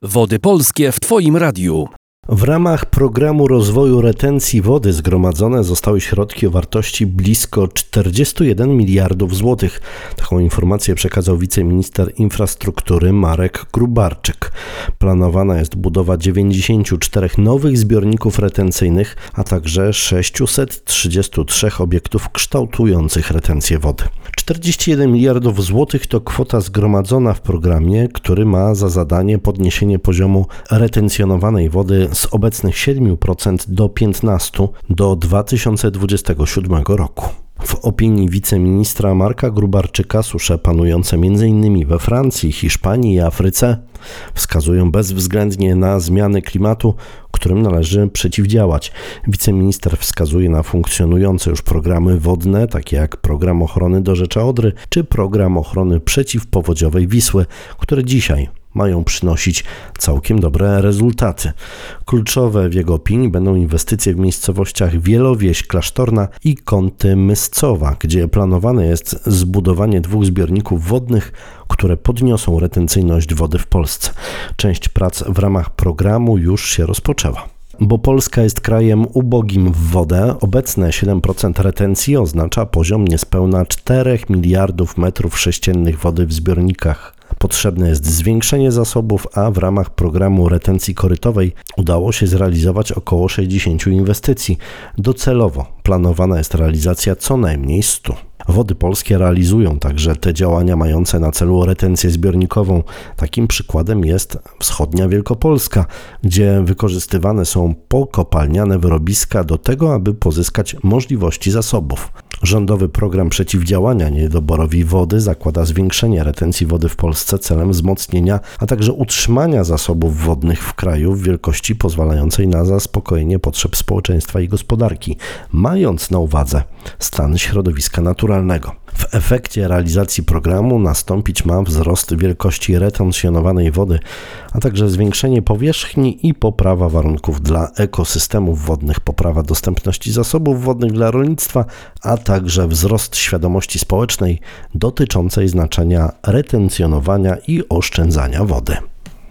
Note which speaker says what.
Speaker 1: Wody Polskie w Twoim radiu.
Speaker 2: W ramach programu rozwoju retencji wody zgromadzone zostały środki o wartości blisko 41 miliardów złotych. Taką informację przekazał wiceminister infrastruktury Marek Gróbarczyk. Planowana jest budowa 94 nowych zbiorników retencyjnych, a także 633 obiektów kształtujących retencję wody. 41 miliardów złotych to kwota zgromadzona w programie, który ma za zadanie podniesienie poziomu retencjonowanej wody z obecnych 7% do 15% do 2027 roku. W opinii wiceministra Marka Gróbarczyka susze panujące m.in. we Francji, Hiszpanii i Afryce wskazują bezwzględnie na zmiany klimatu, którym należy przeciwdziałać. Wiceminister wskazuje na funkcjonujące już programy wodne, takie jak program ochrony dorzecza Odry czy program ochrony przeciwpowodziowej Wisły, które dzisiaj mają przynosić całkiem dobre rezultaty. Kluczowe w jego opinii będą inwestycje w miejscowościach Wielowieś Klasztorna i Kąty Myscowa, gdzie planowane jest zbudowanie 2 zbiorników wodnych, które podniosą retencyjność wody w Polsce. Część prac w ramach programu już się rozpoczęła. Bo Polska jest krajem ubogim w wodę, obecne 7% retencji oznacza poziom niespełna 4 miliardów metrów sześciennych wody w zbiornikach. Potrzebne jest zwiększenie zasobów, a w ramach programu retencji korytowej udało się zrealizować około 60 inwestycji. Docelowo planowana jest realizacja co najmniej 100. Wody Polskie realizują także te działania mające na celu retencję zbiornikową. Takim przykładem jest wschodnia Wielkopolska, gdzie wykorzystywane są pokopalniane wyrobiska do tego, aby pozyskać możliwości zasobów. Rządowy program przeciwdziałania niedoborowi wody zakłada zwiększenie retencji wody w Polsce celem wzmocnienia, a także utrzymania zasobów wodnych w kraju w wielkości pozwalającej na zaspokojenie potrzeb społeczeństwa i gospodarki, mając na uwadze stan środowiska naturalnego. W efekcie realizacji programu nastąpić ma wzrost wielkości retencjonowanej wody, a także zwiększenie powierzchni i poprawa warunków dla ekosystemów wodnych, poprawa dostępności zasobów wodnych dla rolnictwa, a także wzrost świadomości społecznej dotyczącej znaczenia retencjonowania i oszczędzania wody.